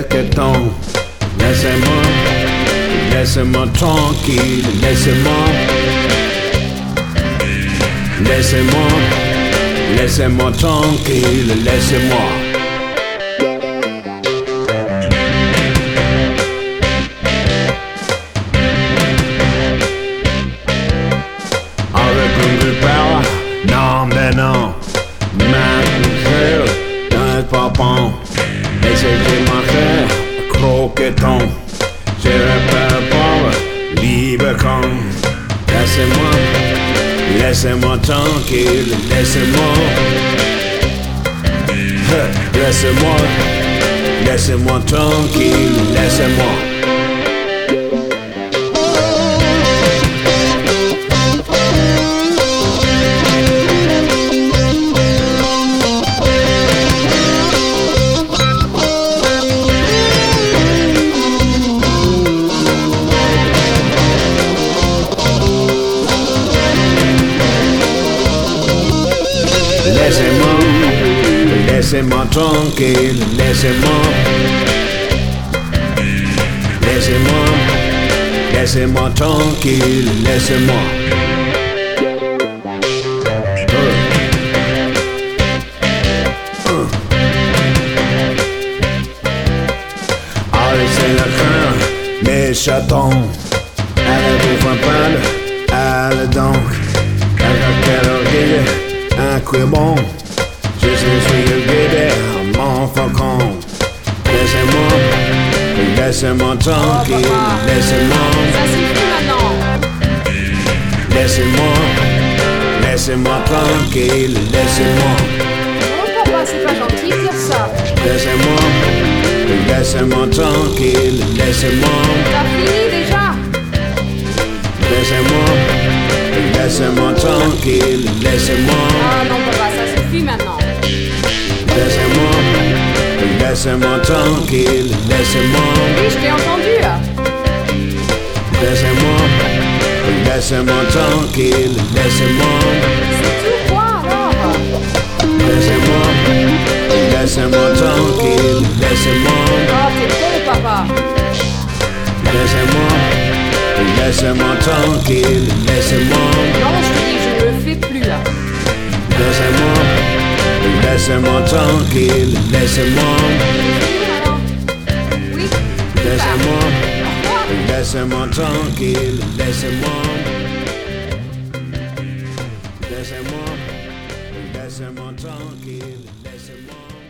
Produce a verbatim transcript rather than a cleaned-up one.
reggaeton. Laissez-moi, laissez-moi tranquille, laissez-moi. Laissez-moi, laissez-moi tranquille, laissez-moi. Avec une guitare, non mais non, mademoiselle, dans le papon, laissez-moi marcher, croqueton, j'irai pas pour libre comme, laissez-moi. Laissez-moi tranquille, laissez-moi. Laissez-moi, laissez-moi tranquille, laissez-moi. Laissez-moi, laissez-moi tranquille, laissez-moi. Laissez-moi, laissez-moi tranquille, laissez-moi. Uh. Uh. Allez, c'est la fin, mes chatons. Allez, vous faites pas, allez donc. Avec quel orgueil. Un coup bon, je suis le guide, mon faucon. Laissez-moi, laissez-moi tranquille, oh, laissez-moi. Ça suffit maintenant. Laissez-moi, laissez-moi tranquille, laissez-moi. Oh papa, c'est pas gentil de dire ça. Laissez-moi, laissez-moi tranquille, laissez-moi. T'as fini déjà? Laissez-moi, laissez-moi tranquille, laissez-moi. Ah non papa, ça suffit maintenant. Laissez-moi, laissez-moi tranquille, laissez-moi. Oui, je t'ai entendu là. Laissez-moi, laissez-moi tranquille, laissez-moi. C'est tout quoi alors? Laissez-moi, laissez-moi tranquille, laissez-moi. Oh t'es con papa. Laissez-moi, laissez-moi tranquille, laissez-moi. Non, je te dis que je ne le fais plus là. Laissez-moi, laissez-moi tranquille, laissez-moi. Oui. Laissez-moi, laissez-moi tranquille, laissez-moi. Laissez-moi, laissez-moi tranquille, laissez-moi.